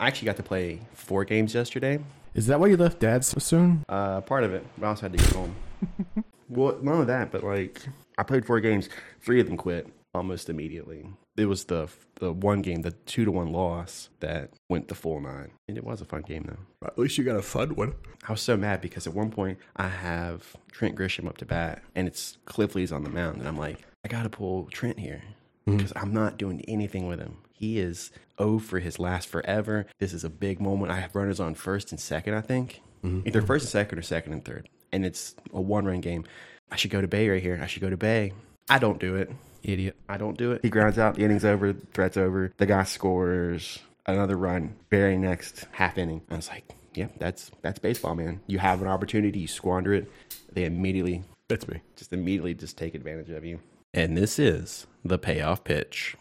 I actually got to play 4 games yesterday. Is that why you left Dad so soon? Part of it. But I also had to get home. Well, none of that, but like I played 4 games. 3 of them quit almost immediately. It was the one game, the 2-1 loss that went the full 9. And it was a fun game, though. At least you got a fun one. I was so mad because at one point I have Trent Grisham up to bat, and it's Cliff Lee's on the mound. And I'm like, I got to pull Trent here because I'm not doing anything with him. He is 0 for his last forever. This is a big moment. I have runners on first and second, I think. Either first and second or second and third. And it's a 1-run game. I should go to Bay right here. I should go to Bay. I don't do it. Idiot. I don't do it. He grounds out. The inning's over. Threat's over. The guy scores another run. Very next half inning. I was like, yeah, that's baseball, man. You have an opportunity. You squander it. They immediately. That's me. Just immediately just take advantage of you. And this is the payoff pitch.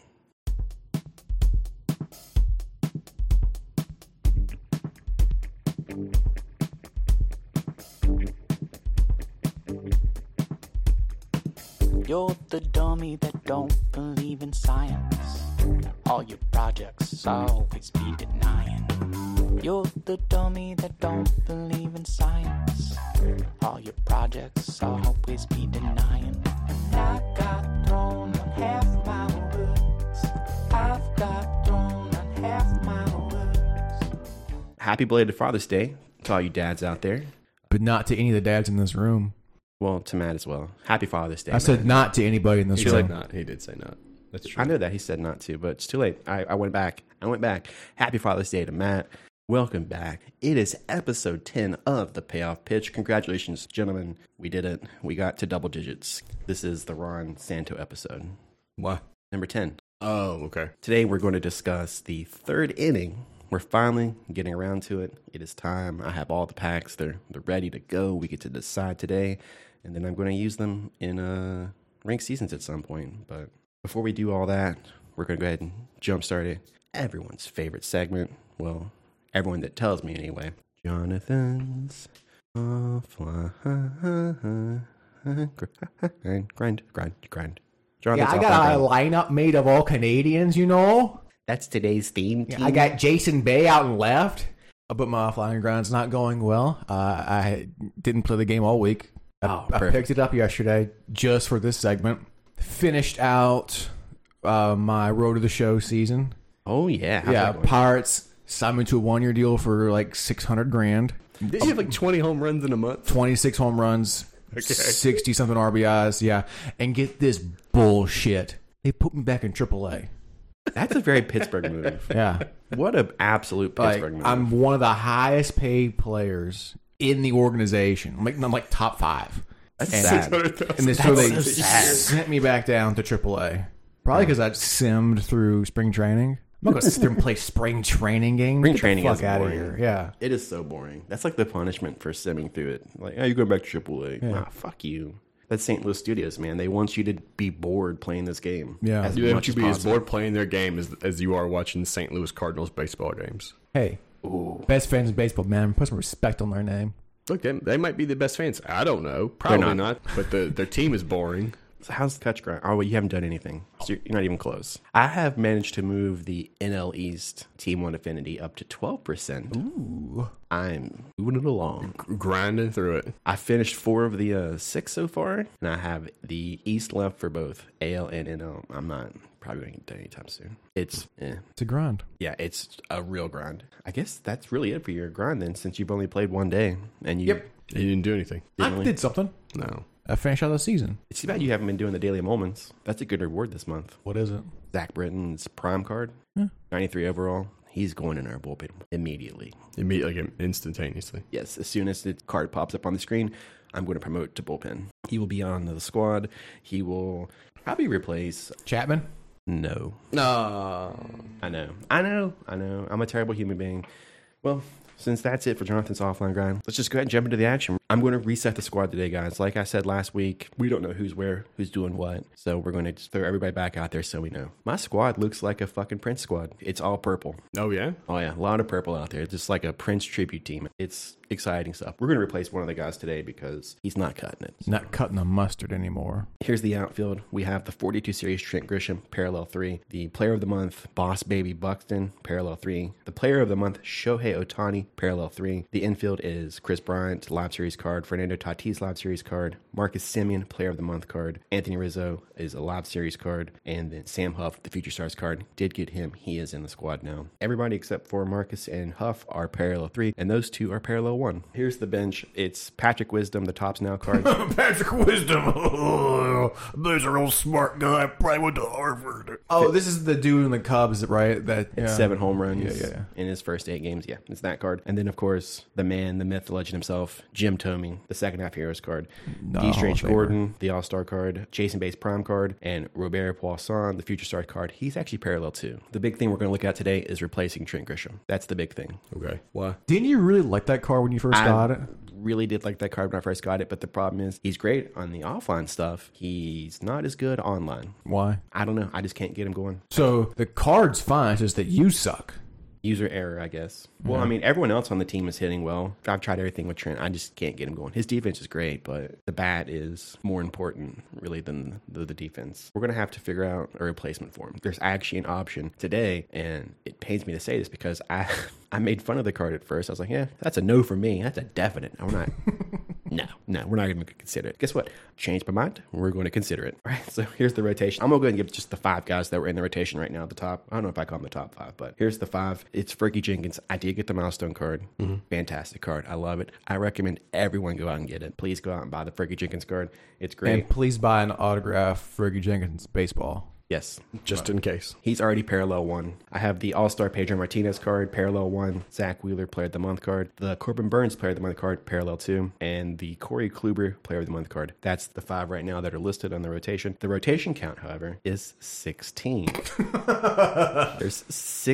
You're the dummy that don't believe in science. All your projects always be denying. You're the dummy that don't believe in science. All your projects always be denying. And I got thrown on half my words. I've got thrown on half my words. Happy belated Father's Day to all you dads out there. But not to any of the dads in this room. Well, to Matt as well. Happy Father's Day. I said not to anybody in this He room. said not. He did say not. That's true. I know that he said not to, but it's too late. I went back. Happy Father's Day to Matt. Welcome back. It is episode 10 of the Payoff Pitch. Congratulations, gentlemen. We did it. We got to double digits. This is the Ron Santo episode. What? Number 10. Oh, okay. Today we're going to discuss the 3rd inning. We're finally getting around to it. It is time. I have all the packs. They're ready to go. We get to decide today. And then I'm going to use them in ranked seasons at some point. But before we do all that, we're going to go ahead and jumpstart it. Everyone's favorite segment. Well, everyone that tells me anyway. Jonathan's offline grind. Jonathan's Yeah, I got a lineup made of all Canadians, you know? That's today's theme. Yeah, I got Jason Bay out and left. But my offline grind's not going well. I didn't play the game all week. I picked it up yesterday just for this segment. Finished out my Road to the Show season. Oh, yeah. How's Yeah, that going? Pirates signed me to a 1-year deal for like $600,000. Did you have like 20 home runs in a month? 26 home runs, Okay. 60-something RBIs, yeah. And get this bullshit. They put me back in AAA. That's a very Pittsburgh move. Yeah. What an absolute Like, Pittsburgh move. I'm one of the highest paid players in the organization. I'm like top 5. That's And- sad. And then so they so sad. sent me back down to AAA. Probably because I simmed through spring training. I'm not going to sit there and play spring training games. Spring Get the training fuck is out of boring. here. Yeah. It is so boring. That's like the punishment for simming through it. Like, oh, you go back to AAA. Yeah. Nah, fuck you. That's St. Louis Studios, man. They want you to be bored playing this game. Yeah. As You much have to be as possible. bored playing their game as you are watching St. Louis Cardinals baseball games. Hey, best fans in baseball, man. Put some respect on their name. Look, they might be the best fans. I don't know. Probably not. not. But their team is boring. So how's the catch grind? Oh, well, you haven't done anything. So you're not even close. I have managed to move the NL East Team 1 Affinity up to 12%. Ooh. I'm moving it along. Grinding through it. I finished 4 of the 6 so far, and I have the East left for both AL and NL. I'm not probably going to get done anytime soon. It's It's a grind. yeah, it's a real grind. I guess that's really it for your grind then, since you've only played one day and you. Yep. You didn't do anything. I really- did something. No. I finished out the season. It's too bad you haven't been doing the daily moments. That's a good reward this month. What is it? Zach Britton's prime card, 93 overall. He's going in our bullpen immediately. Immediately, like instantaneously. Yes, as soon as the card pops up on the screen, I'm going to promote to bullpen. He will be on the squad. He will probably replace. Chapman? No. No. I know. I'm a terrible human being. Well, since that's it for Jonathan's offline grind, let's just go ahead and jump into the action. I'm going to reset the squad today, guys. Like I said last week, we don't know who's where, who's doing what. So we're going to just throw everybody back out there so we know. My squad looks like a fucking Prince squad. It's all purple. Oh, yeah? Oh, yeah. A lot of purple out there. Just like a Prince tribute team. It's exciting stuff. We're going to replace one of the guys today because he's not cutting it. Not cutting the mustard anymore. Here's the outfield. We have the 42 series Trent Grisham, parallel 3. The player of the month, Boss Baby Buxton, parallel 3. The player of the month, Shohei Ohtani, parallel 3. The infield is Chris Bryant, Live Series card. Fernando Tatis, Live Series card. Marcus Semien, player of the month card. Anthony Rizzo is a Live Series card. And then Sam Huff, the Future Stars card. Did get him. He is in the squad now. Everybody except for Marcus and Huff are parallel 3. And those two are parallel 1. Here's the bench. It's Patrick Wisdom, the Tops Now card. Patrick Wisdom. There's a real smart guy. Probably went to Harvard. Oh, this is the dude in the Cubs, right? That It's 7 home runs Yeah. in his first 8 games. Yeah, it's that card. And then, of course, the man, the myth, the legend himself, Jim Thome, the second half Heroes card. D. Strange Gordon, the All-Star card. Jason Bates Prime card. And Robert Poisson, the Future Star card. He's actually parallel 2. The big thing we're going to look at today is replacing Trent Grisham. That's the big thing. Okay. Why? Didn't you really like that card when you first got it? Really did like that card when I first got it, but the problem is he's great on the offline stuff. He's not as good online. Why? I don't know. I just can't get him going. So the card's fine, it's just that you suck. User error, I guess. Well, I mean, everyone else on the team is hitting well. I've tried everything with Trent. I just can't get him going. His defense is great, but the bat is more important, really, than the defense. We're going to have to figure out a replacement for him. There's actually an option today, and it pains me to say this because I made fun of the card at first. I was like, yeah, that's a no for me. That's a definite. I'm not... No, we're not going to consider it. Guess what? Changed my mind. We're going to consider it. All right, so here's the rotation. I'm going to go ahead and give just the 5 guys that were in the rotation right now at the top. I don't know if I call them the top 5, but here's the 5. It's Fergie Jenkins. I did get the milestone card. Fantastic card. I love it. I recommend everyone go out and get it. Please go out and buy the Fergie Jenkins card. It's great. And please buy an autograph Fergie Jenkins baseball. Yes. Just in case. He's already parallel 1. I have the All-Star Pedro Martinez card, parallel 1. Zach Wheeler, player of the month card. The Corbin Burns, player of the month card, parallel 2. And the Corey Kluber, player of the month card. That's the 5 right now that are listed on the rotation. The rotation count, however, is 16. There's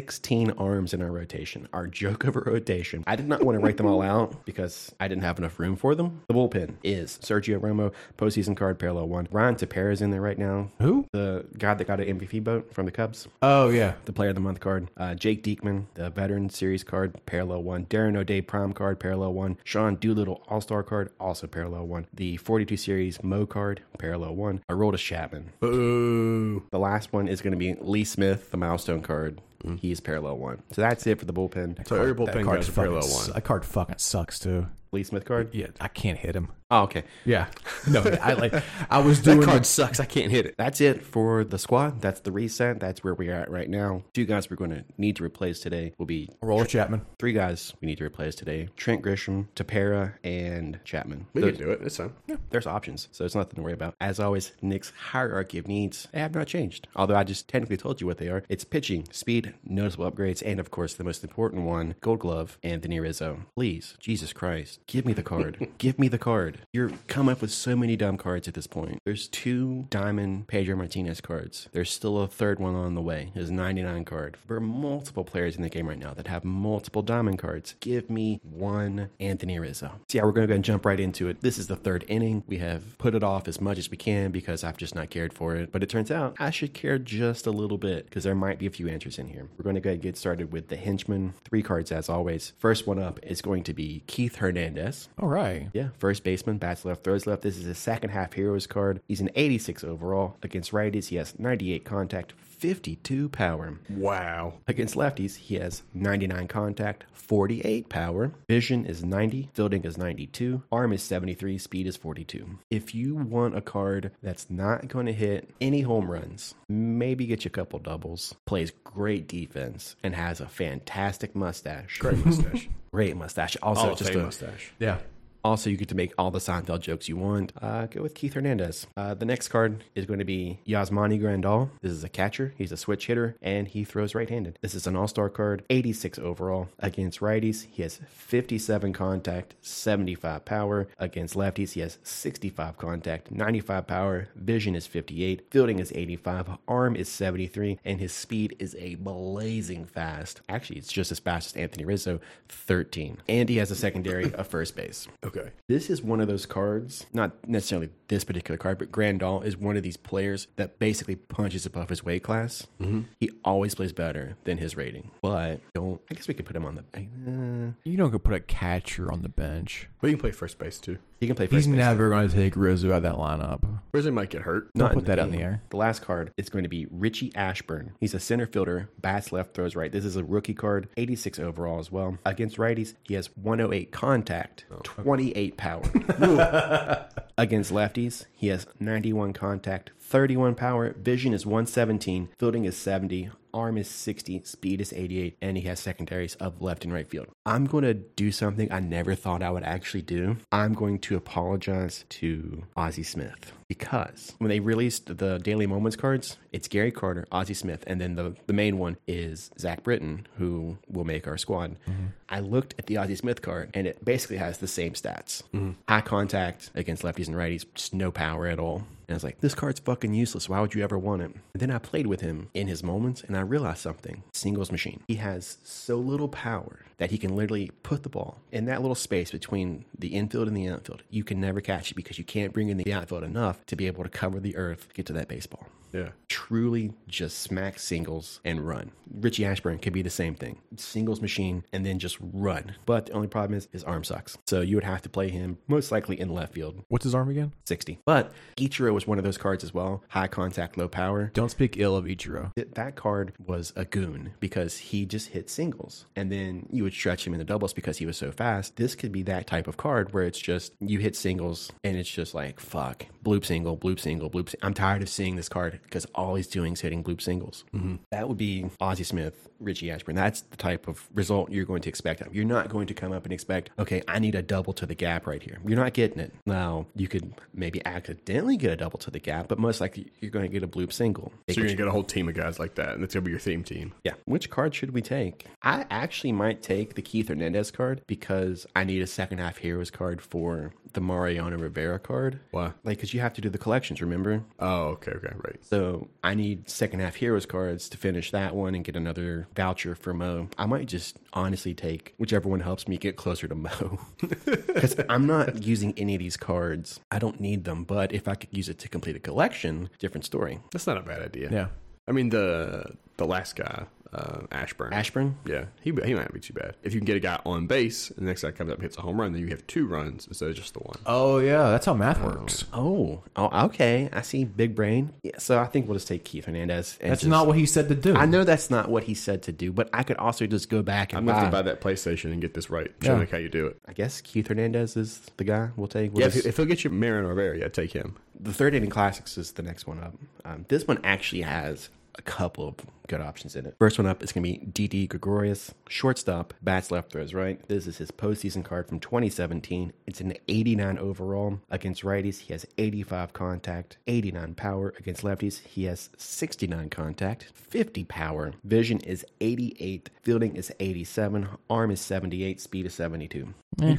16 arms in our rotation. Our joke of a rotation. I did not want to write them all out because I didn't have enough room for them. The bullpen is Sergio Romo, postseason card, parallel 1. Ryan Tepera is in there right now. Who? The guy that got an MVP vote from the Cubs. Oh, yeah. The player of the month card. Jake Diekman, the veteran series card, parallel 1. Darren O'Day Prime card, parallel 1. Sean Doolittle All-Star card, also parallel 1. The 42 series Mo card, parallel 1. Aroldis Chapman. Boo. The last one is going to be Lee Smith, the milestone card. He's parallel 1. So that's it for the bullpen. So every bullpen guys are parallel 1. That card fucking sucks, too. Lee Smith card? Yeah, I can't hit him. Oh, okay. Yeah. No, I was doing That card sucks. I can't hit it. That's it for the squad. That's the reset. That's where we're at right now. 2 guys we're going to need to replace today will be Aroldis Chapman. 3 guys we need to replace today. Trent Grisham, Tepera, and Chapman. We can do it. It's fine. Yeah, there's options, so it's nothing to worry about. As always, Nick's hierarchy of needs, they have not changed. Although I just technically told you what they are. It's pitching, speed, noticeable upgrades, and of course the most important one, Gold Glove, Anthony Rizzo. Please, Jesus Christ, give me the card. Give me the card. You're coming up with so many dumb cards at this point. There's 2 Diamond Pedro Martinez cards. There's still a 3rd one on the way. His 99 card. There are multiple players in the game right now that have multiple Diamond cards. Give me 1 Anthony Rizzo. So yeah, we're going to go and jump right into it. This is the 3rd inning. We have put it off as much as we can because I've just not cared for it. But it turns out I should care just a little bit because there might be a few answers in here. We're going to go and get started with the henchman. 3 cards as always. First one up is going to be Keith Hernandez. All right. Yeah, first baseman, bats left, throws left. This is his second half Heroes card. He's an 86 overall. Against righties, he has 98 contact, 52 power. Wow. Against lefties, he has 99 contact, 48 power. Vision is 90, fielding is 92, arm is 73, speed is 42. If you want a card that's not going to hit any home runs, maybe get you a couple doubles, plays great defense, and has a fantastic mustache. Great mustache. Great mustache. Also, just a mustache. Yeah. Also, you get to make all the Seinfeld jokes you want. Go with Keith Hernandez. The next card is going to be Yasmani Grandal. This is a catcher. He's a switch hitter, and he throws right-handed. This is an all-star card, 86 overall. Against righties, he has 57 contact, 75 power. Against lefties, he has 65 contact, 95 power. Vision is 58. Fielding is 85. Arm is 73. And his speed is a blazing fast. Actually, it's just as fast as Anthony Rizzo, 13. And he has a secondary of first base. Okay. Okay. This is one of those cards, not necessarily this particular card, but Grandal is one of these players that basically punches above his weight class. Mm-hmm. He always plays better than his rating. But I guess we could put him on the... You don't go put a catcher on the bench. But you can play first base, too. He can play first He's base. never going to take Rizzo out of that lineup. Rizzo might get hurt. Don't put that out in the air. The last card is going to be Richie Ashburn. He's a center fielder, bats left, throws right. This is a rookie card, 86 overall as well. Against righties, he has 108 contact, 28 power. Against lefties, he has 91 contact, 31 power. Vision is 117. Fielding is 70. Arm is 60, speed is 88, and he has secondaries of left and right field. I'm going to do something I never thought I would actually do. I'm going to apologize to Ozzie Smith because when they released the Daily Moments cards, it's Gary Carter, Ozzie Smith, and then the main one is Zach Britton, who will make our squad. Mm-hmm. I looked at the Ozzie Smith card, and it basically has the same stats. Mm-hmm. High contact against lefties and righties, just no power at all. And I was like, this card's fucking useless. Why would you ever want it? And then I played with him in his moments, and I realized something. Singles machine. He has so little power that he can literally put the ball in that little space between the infield and the outfield. You can never catch it because you can't bring in the outfield enough to be able to cover the earth, get to that baseball. Yeah. Truly just smack singles and run. Richie Ashburn could be the same thing. Singles machine and then just run. But the only problem is his arm sucks. So you would have to play him most likely in left field. What's his arm again? 60. But Ichiro was one of those cards as well. High contact, low power. Don't speak ill of Ichiro. That card was a goon because he just hit singles. And then you would stretch him in the doubles because he was so fast. This could be that type of card where it's just you hit singles and it's just like, fuck. Bloop single, bloop single, bloop single. I'm tired of seeing this card because all he's doing is hitting bloop singles. Mm-hmm. That would be Ozzie Smith, Richie Ashburn. That's the type of result you're going to expect. You're not going to come up and expect, okay, I need a double to the gap right here. You're not getting it. Now, you could maybe accidentally get a double to the gap, but most likely you're going to get a bloop single. So you're going to get a whole team of guys like that, and that's going to be your theme team. Yeah. Which card should we take? I actually might take the Keith Hernandez card because I need a second half heroes card for the Mariano Rivera card. Why? Because you have to do the collections, remember? Oh, okay, right. So I need second half heroes cards to finish that one and get another voucher for Mo. I might just honestly take whichever one helps me get closer to Mo. Because I'm not using any of these cards. I don't need them, but if I could use it to complete a collection, different story. That's not a bad idea. Yeah. I mean, the last guy, Ashburn. Ashburn? Yeah, he might not be too bad. If you can get a guy on base, and the next guy comes up and hits a home run, then you have 2 runs instead of just the one. Oh, yeah. That's how math works. Oh, okay. I see. Big brain. Yeah, so I think we'll just take Keith Hernandez. That's not what he said to do. I know that's not what he said to do, but I could also just go back and I'm going to buy that PlayStation and get this right. Show me how you do it. I guess Keith Hernandez is the guy we'll take. If he'll get you Mariano Rivera, yeah, take him. The third inning classics is the next one up. This one actually has a couple of good options in it. First one up is going to be Didi Gregorius, shortstop, bats left, throws right. This is his postseason card from 2017. It's an 89 overall. Against righties, he has 85 contact, 89 power. Against lefties, he has 69 contact, 50 power. Vision is 88. Fielding is 87. Arm is 78. Speed is 72.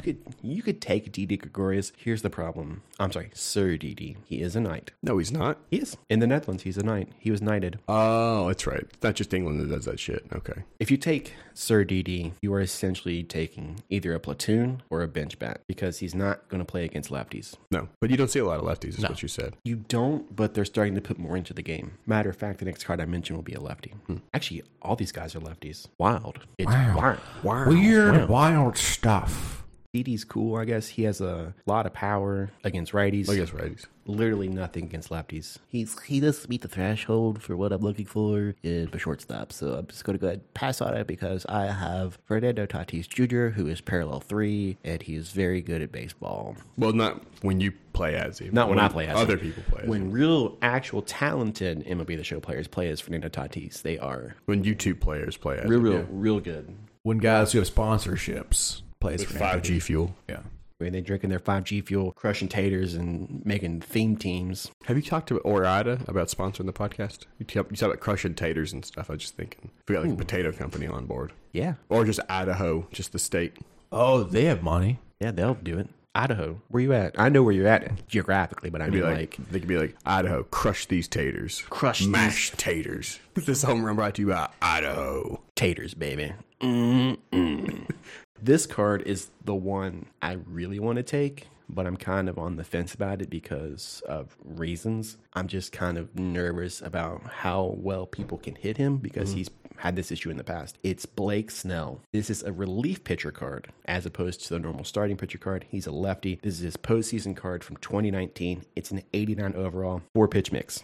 You could take Didi Gregorius. Here's the problem. I'm sorry, Sir Didi. He is a knight. No, he's not. He is. In the Netherlands, he's a knight. He was knighted. Oh, that's right. It's not just England that does that shit. Okay. If you take Sir Didi, you are essentially taking either a platoon or a bench bat because he's not going to play against lefties. No, but you don't see a lot of lefties, is what you said. You don't, but they're starting to put more into the game. Matter of fact, the next card I mentioned will be a lefty. Actually, all these guys are lefties. Wild. It's Wow. Wild stuff. Didi's cool, I guess. He has a lot of power against righties. Against righties. Literally nothing against lefties. He doesn't meet the threshold for what I'm looking for in a shortstop. So I'm just going to go ahead and pass on it because I have Fernando Tatis Jr., who is parallel 3, and he is very good at baseball. Well, not when you play as him. Not when I play as him. Other people play as him. When real, actual, talented MLB The Show players play as Fernando Tatis, they are when YouTube players play as real good. When guys who have sponsorships plays with 5G fuel. Yeah. When they're drinking their 5G fuel, crushing taters, and making theme teams. Have you talked to Ore-Ida about sponsoring the podcast? You talk about crushing taters and stuff. I was just thinking. If we got like a potato company on board. Yeah. Or just Idaho, just the state. Oh, they have money. Yeah, they'll do it. Idaho, where you at? I know where you're at geographically, but I mean like they could be like, Idaho, crush these taters. Crush Mash taters. This home run brought to you by Idaho. Taters, baby. This card is the one I really want to take, but I'm kind of on the fence about it because of reasons. I'm just kind of nervous about how well people can hit him because he's had this issue in the past. It's Blake Snell. This is a relief pitcher card as opposed to the normal starting pitcher card. He's a lefty. This is his postseason card from 2019. It's an 89 overall, 4-pitch mix.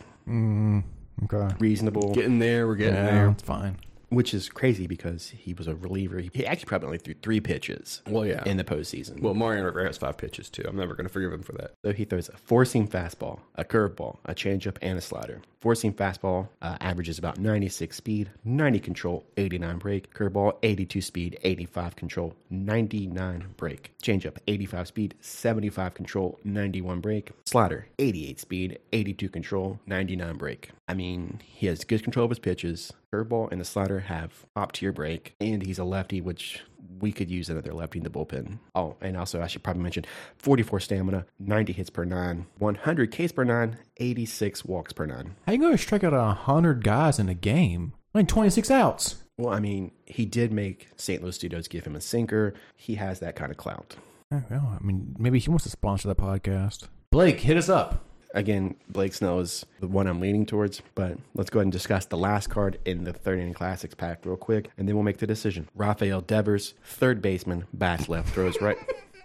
Okay. Reasonable. Getting there. We're getting there. It's fine. Which is crazy because he was a reliever. He actually probably only threw 3 pitches in the postseason. Well, Mariano Rivera has 5 pitches, too. I'm never going to forgive him for that. So he throws a 4-seam fastball, a curveball, a changeup, and a slider. 4-seam fastball averages about 96 speed, 90 control, 89 break. Curveball, 82 speed, 85 control, 99 break. Changeup, 85 speed, 75 control, 91 break. Slider, 88 speed, 82 control, 99 break. I mean, he has good control of his pitches. Curveball and the slider have top-tier break, and he's a lefty, which we could use another lefty in the bullpen. Oh, and also I should probably mention 44 stamina, 90 hits per 9, 100 Ks per 9, 86 walks per 9. How you going to strike out 100 guys in a game? I mean, 26 outs. Well, I mean, he did make St. Louis Studios give him a sinker. He has that kind of clout. Oh, well, I mean, maybe he wants to sponsor the podcast. Blake, hit us up. Again, Blake Snell is the one I'm leaning towards, but let's go ahead and discuss the last card in the third inning classics pack real quick, and then we'll make the decision. Rafael Devers, third baseman, bats left, throws right.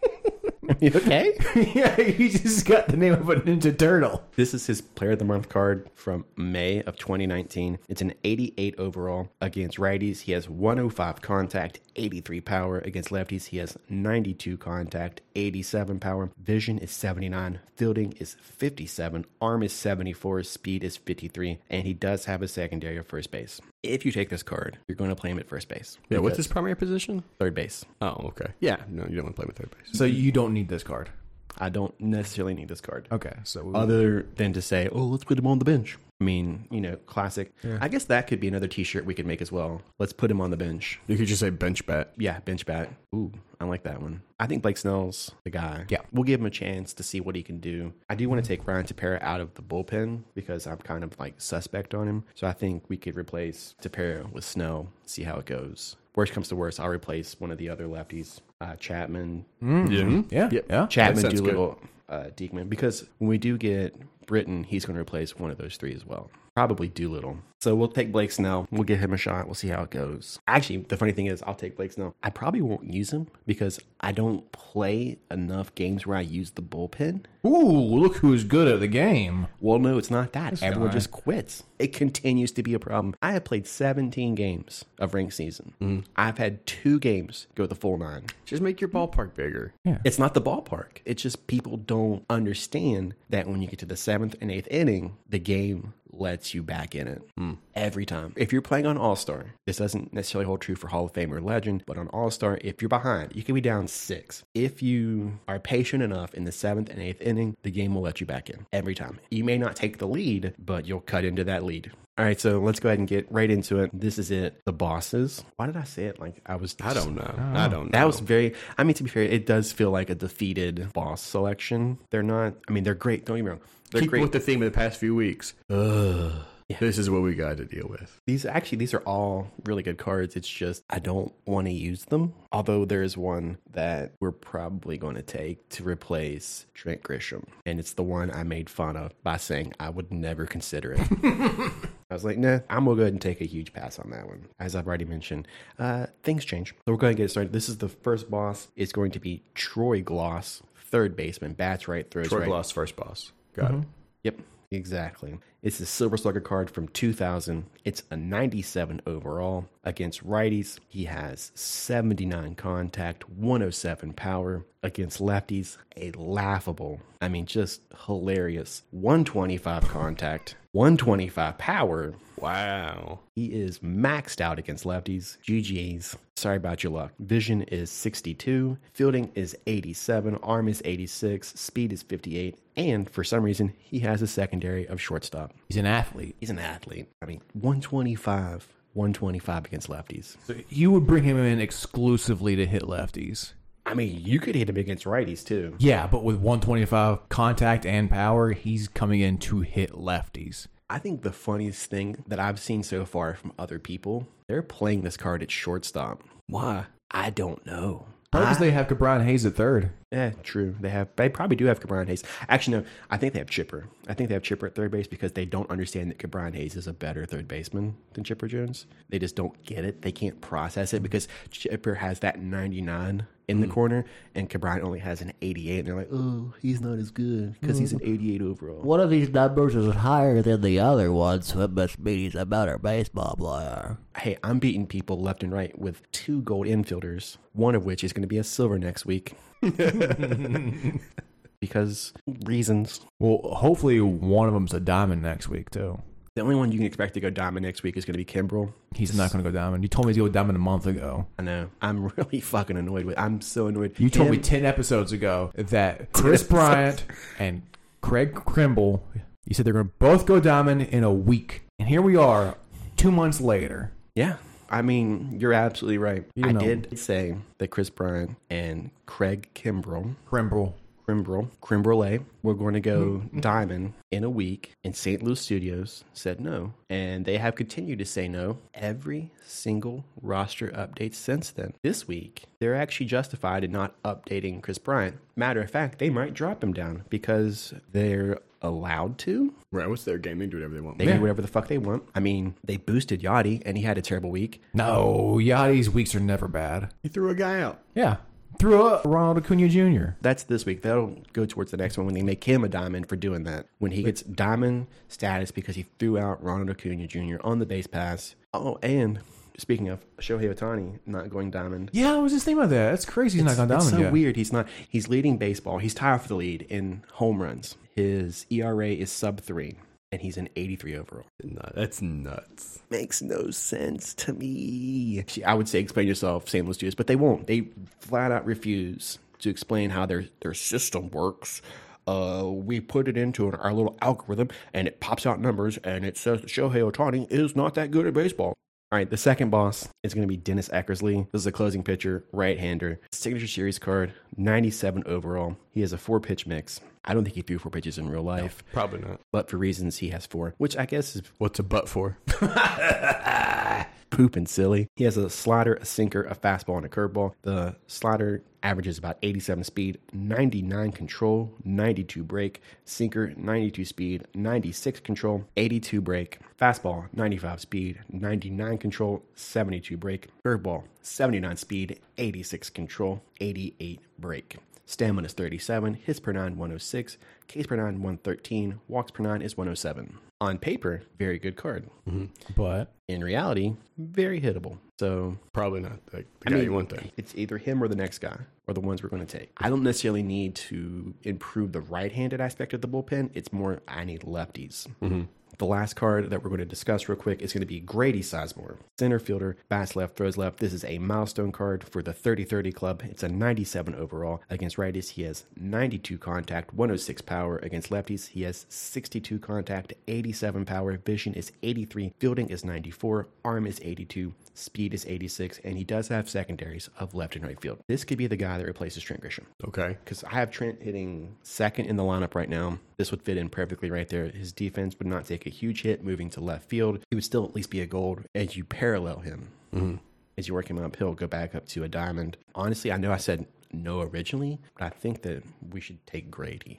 You okay? Yeah, he just got the name of a Ninja Turtle. This is his Player of the Month card from May of 2019. It's an 88 overall. Against righties, he has 105 contact, 83 power. Against lefties, he has 92 contact, 87 power. Vision is 79. Fielding is 57. Arm is 74. Speed is 53. And he does have a secondary of first base. If you take this card, you're going to play him at first base. Yeah, what's his primary position? Third base. Oh, okay. Yeah, no, you don't want to play with third base. So you don't need this card. I don't necessarily need this card. Okay, so Other than to say, oh, let's put him on the bench. I mean, you know, classic. Yeah. I guess that could be another t-shirt we could make as well. Let's put him on the bench. You could just say bench bat. Yeah, bench bat. Ooh, I like that one. I think Blake Snell's the guy. Yeah. We'll give him a chance to see what he can do. I do want to take Ryan Tepera out of the bullpen because I'm kind of like suspect on him. So I think we could replace Tepera with Snell, see how it goes. Worst comes to worst, I'll replace one of the other lefties, Chapman. Yeah. Chapman, Doolittle, Diekman. Because when we do get Britton, he's going to replace one of those 3 as well. Probably Doolittle. So we'll take Blake Snell. We'll give him a shot. We'll see how it goes. Actually, the funny thing is I'll take Blake Snell. I probably won't use him because I don't play enough games where I use the bullpen. Ooh, look who's good at the game. Well, no, it's not that. Everyone just quits. It continues to be a problem. I have played 17 games of ranked season. I've had 2 games go the full 9. Just make your ballpark bigger. Yeah. It's not the ballpark. It's just people don't understand that when you get to the 7th and 8th inning, the game lets you back in it every time. If you're playing on All-Star, this doesn't necessarily hold true for Hall of Fame or Legend, but on All-Star, if you're behind, you can be down 6. If you are patient enough in the 7th and 8th inning, the game will let you back in every time. You may not take the lead, but you'll cut into that lead. All right, so let's go ahead and get right into it. This is it. The bosses. Why did I say it like I was... I don't know. That was very... I mean, to be fair, it does feel like a defeated boss selection. They're not... I mean, they're great. Don't get me wrong. They're Keep great. with the theme of the past few weeks. Yeah. This is what we got to deal with. These are all really good cards. It's just I don't want to use them. Although there is one that we're probably going to take to replace Trent Grisham. And it's the one I made fun of by saying I would never consider it. I was like, nah, I'm going to go ahead and take a huge pass on that one. As I've already mentioned, things change. So we're going to get started. This is the first boss. It's going to be Troy Gloss, third baseman, bats right, throws Troy right. Gloss, first boss. Got it. Yep, exactly. It's the Silver Slugger card from 2000. It's a 97 overall. Against righties, he has 79 contact, 107 power. Against lefties, a laughable, I mean, just hilarious, 125 contact, 125 power. Wow. He is maxed out against lefties. GG's. Sorry about your luck. Vision is 62. Fielding is 87. Arm is 86. Speed is 58. And for some reason, he has a secondary of shortstop. He's an athlete. He's an athlete. I mean, 125 against lefties. So you would bring him in exclusively to hit lefties. I mean, you could hit him against righties too. Yeah, but with 125 contact and power, he's coming in to hit lefties. I think the funniest thing that I've seen so far from other people, they're playing this card at shortstop. Why? I don't know. Because they have Cabron Hayes at third. Yeah, true. They probably do have Cabron Hayes. Actually, no. I think they have Chipper. I think they have Chipper at third base because they don't understand that Cabron Hayes is a better third baseman than Chipper Jones. They just don't get it. They can't process it because Chipper has that 99 in the corner, and Cabron only has an 88. And they're like, oh, he's not as good because he's an 88 overall. One of these numbers is higher than the other one, so it must mean he's a better baseball player. Hey, I'm beating people left and right with 2 gold infielders, one of which is going to be a silver next week. Because reasons. Well, hopefully one of them's a diamond next week, too. The only one you can expect to go diamond next week is going to be Kimbrel. He's not going to go diamond. You told me he's going to go diamond a month ago. I know. I'm really fucking annoyed with. I'm so annoyed. You told me 10 episodes ago that Chris Bryant and Craig Kimbrel, you said they're going to both go diamond in a week. And here we are, 2 months later. Yeah. I mean, you're absolutely right. I did say that Chris Bryant and Craig Kimbrel were going to go diamond in a week, and St. Louis Studios said no. And they have continued to say no every single roster update since then. This week, they're actually justified in not updating Chris Bryant. Matter of fact, they might drop him down because they're allowed to. Right, what's their game? They can do whatever they want. They can do whatever the fuck they want. I mean, they boosted Yachty, and he had a terrible week. No, Yachty's weeks are never bad. He threw a guy out. Yeah. Threw up Ronald Acuna Jr. That's this week. That'll go towards the next one when they make him a diamond for doing that. When he gets diamond status because he threw out Ronald Acuna Jr. on the base pass. Oh, and speaking of Shohei Ohtani not going diamond. Yeah, I was just thinking about that. That's crazy he's not going diamond yet. It's so yet. Weird. He's not. He's leading baseball. He's tied for the lead in home runs. His ERA is sub-3. And he's an 83 overall. That's nuts. Makes no sense to me. I would say explain yourself, St. Louis Studios, but they won't. They flat out refuse to explain how their system works. We put it into our little algorithm, and it pops out numbers, and it says that Shohei Ohtani is not that good at baseball. All right, the second boss is going to be Dennis Eckersley. This is a closing pitcher, right-hander. Signature Series card, 97 overall. He has a 4-pitch mix. I don't think he threw 4 pitches in real life. No, probably not. But for reasons, he has 4, which I guess is... What's a butt for? Poop and silly. He has a slider, a sinker, a fastball, and a curveball. The slider averages about 87 speed, 99 control, 92 break. Sinker, 92 speed, 96 control, 82 break. Fastball, 95 speed, 99 control, 72 break. Curveball, 79 speed, 86 control, 88 break. Stamina is 37, hits per 9, 106, Ks per 9, 113, walks per 9 is 107. On paper, very good card. Mm-hmm. But in reality, very hittable. So probably not the guy you want there. It's either him or the next guy, or the ones we're going to take. I don't necessarily need to improve the right-handed aspect of the bullpen. It's more I need lefties. Mm-hmm. The last card that we're going to discuss real quick is going to be Grady Sizemore. Center fielder, bats left, throws left. This is a milestone card for the 30-30 club. It's a 97 overall. Against righties, he has 92 contact, 106 power. Against lefties, he has 62 contact, 87 power. Vision is 83. Fielding is 94. Arm is 82. Speed is 86. And he does have secondaries of left and right field. This could be the guy that replaces Trent Grisham. Okay. Because I have Trent hitting second in the lineup right now. This would fit in perfectly right there. His defense would not take a huge hit moving to left field. He would still at least be a gold as you parallel him. Mm-hmm. As you work him uphill, go back up to a diamond. Honestly, I know I said no originally, but I think that we should take Grady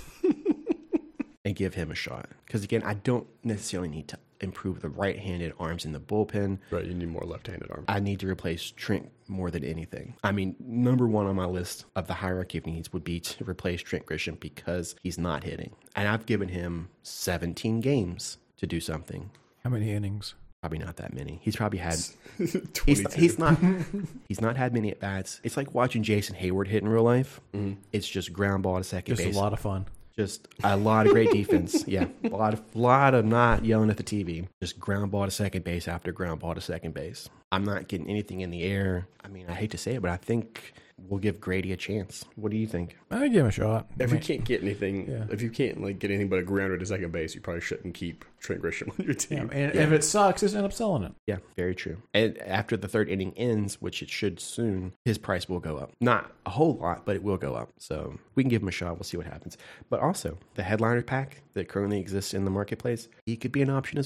and give him a shot. Because again, I don't necessarily need to improve the right-handed arms in the bullpen. Right, you need more left-handed arms. I need to replace Trent more than anything. I mean, number one on my list of the hierarchy of needs would be to replace Trent Grisham because he's not hitting. And I've given him 17 games to do something. How many innings? Probably not that many. He's probably had... he's not had many at-bats. It's like watching Jason Hayward hit in real life. Mm-hmm. It's just ground ball to second base. Just a lot of fun. Just a lot of great defense. Yeah. A lot of not yelling at the TV. Just ground ball to second base after ground ball to second base. I'm not getting anything in the air. I mean, I hate to say it, but I think we'll give Grady a chance. What do you think? I'd give him a shot. If you can't get anything, if you can't get anything but a grounder to second base, you probably shouldn't keep Trent Grisham on your team. Yeah, and if it sucks, just end up selling it. Yeah, very true. And after the third inning ends, which it should soon, his price will go up. Not a whole lot, but it will go up. So we can give him a shot. We'll see what happens. But also, the headliner pack that currently exists in the marketplace, he could be an option as well.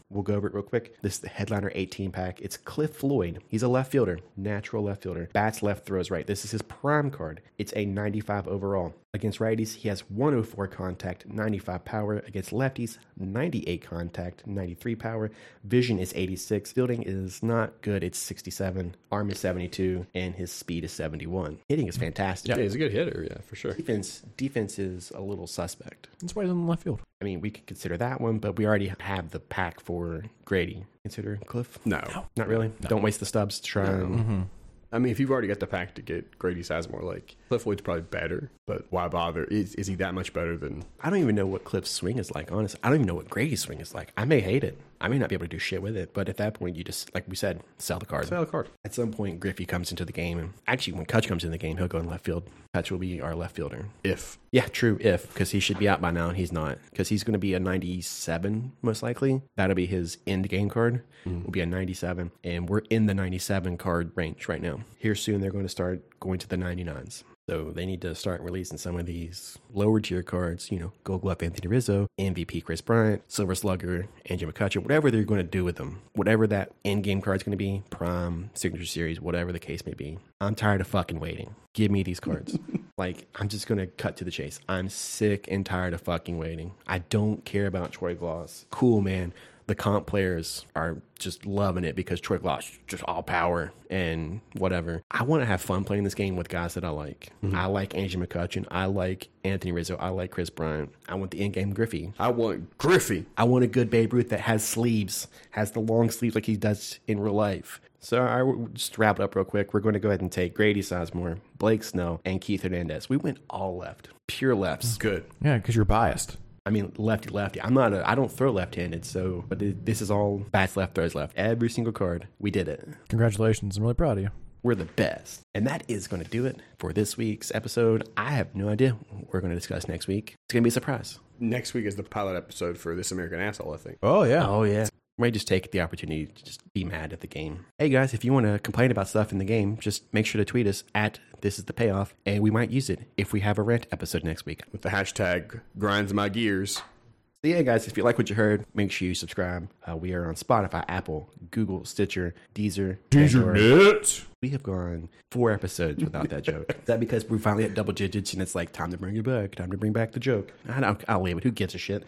We'll go over it real quick. This is the Headliner 18 pack. It's Cliff Floyd. He's a left fielder, natural left fielder. Bats left, throws right. This is his prime card. It's a 95 overall. Against righties, he has 104 contact, 95 power. Against lefties, 98 contact, 93 power. Vision is 86. Fielding is not good. It's 67. Arm is 72. And his speed is 71. Hitting is fantastic. Yeah, he's a good hitter, yeah, for sure. Defense is a little suspect. That's why he's in the left field. I mean, we could consider that one, but we already have the pack for Grady. Consider Cliff? No. Not really? No. Don't waste the stubs to try and... I mean, if you've already got the pack to get Grady Sizemore, like, Cliff Floyd's probably better, but why bother? Is he that much better than... I don't even know what Cliff's swing is like, honestly. I don't even know what Grady's swing is like. I may hate it. I may not be able to do shit with it, but at that point, you just, like we said, sell the card. Sell the card. At some point, Griffey comes into the game, and actually, when Kutch comes in the game, he'll go in left field. Kutch will be our left fielder. If. Yeah, true, if, because he should be out by now, and he's not. Because he's going to be a 97, most likely. That'll be his end-game card. Will be a 97, and we're in the 97 card range right now. Here soon, they're going to start going to the 99s. So they need to start releasing some of these lower tier cards, you know, Gold Glove Anthony Rizzo, MVP Chris Bryant, Silver Slugger, Andrew McCutcheon, whatever they're going to do with them. Whatever that end-game card's going to be, Prime, Signature Series, whatever the case may be. I'm tired of fucking waiting. Give me these cards. Like, I'm just going to cut to the chase. I'm sick and tired of fucking waiting. I don't care about Troy Gloss. Cool, man. The comp players are just loving it because Troy Gloss is just all power and whatever. I want to have fun playing this game with guys that I like. I like Angie McCutcheon. I like Anthony Rizzo. I like Chris Bryant. I want the in-game Griffey. I want Griffey. I want a good Babe Ruth that has sleeves, has the long sleeves like he does in real life. So I will just wrap it up real quick. We're going to go ahead and take Grady Sizemore, Blake Snell, and Keith Hernandez. We went all left. Pure lefts. Good. Yeah, because you're biased. I mean, lefty. I don't throw left-handed, so, but this is all bats left, throws left. Every single card, we did it. Congratulations. I'm really proud of you. We're the best. And that is going to do it for this week's episode. I have no idea what we're going to discuss next week. It's going to be a surprise. Next week is the pilot episode for This American Asshole, I think. Oh, yeah. Oh, yeah. We might just take the opportunity to just be mad at the game. Hey, guys, if you want to complain about stuff in the game, just make sure to tweet us at This Is The Payoff, and we might use it if we have a rant episode next week. With the hashtag grinds my gears. So yeah, guys, if you like what you heard, make sure you subscribe. We are on Spotify, Apple, Google, Stitcher, Deezer. Net. We have gone 4 episodes without that joke. Is that because we finally at double digits and it's like, time to bring it back, time to bring back the joke? I'll leave it. Who gives a shit?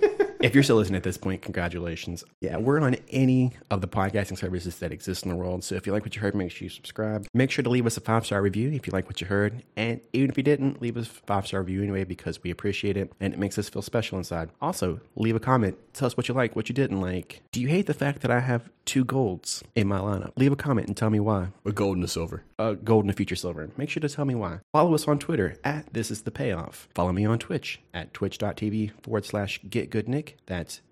If you're still listening at this point, congratulations. Yeah, we're on any of the podcasting services that exist in the world. So if you like what you heard, make sure you subscribe. Make sure to leave us a 5-star review if you like what you heard. And even if you didn't, leave us a 5-star review anyway because we appreciate it and it makes us feel special inside. Also, leave a comment. Tell us what you like, what you didn't like. Do you hate the fact that I have 2 golds in my lineup? Leave a comment and tell me why. A gold and a silver. Gold and a future silver. Make sure to tell me why. Follow us on Twitter at This Is The Payoff. Follow me on Twitch at twitch.tv/GetGoodNick. That's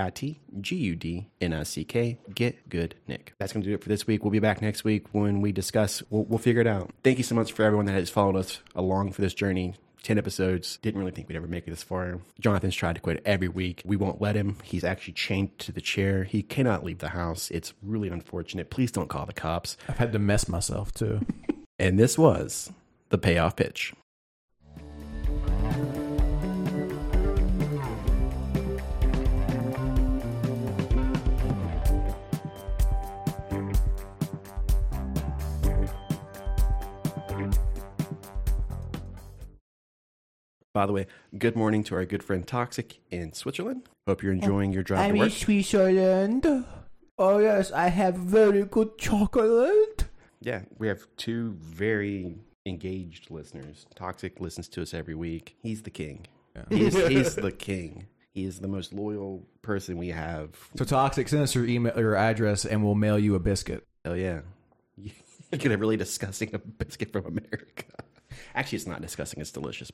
GITGUDNICK. Get Good Nick. That's going to do it for this week. We'll be back next week when we discuss. We'll figure it out. Thank you so much for everyone that has followed us along for this journey. 10 episodes. Didn't really think we'd ever make it this far. Jonathan's tried to quit every week. We won't let him. He's actually chained to the chair. He cannot leave the house. It's really unfortunate. Please don't call the cops. I've had to mess myself, too. And this was the Payoff Pitch. By the way, good morning to our good friend Toxic in Switzerland. Hope you're enjoying your drive to work. Switzerland. Oh, yes, I have very good chocolate. Yeah, we have 2 very engaged listeners. Toxic listens to us every week. He's the king. Yeah. He's the king. He is the most loyal person we have. So, Toxic, send us your email, your address, and we'll mail you a biscuit. Oh, yeah. You're really disgusting a biscuit from America. Actually, it's not disgusting. It's delicious.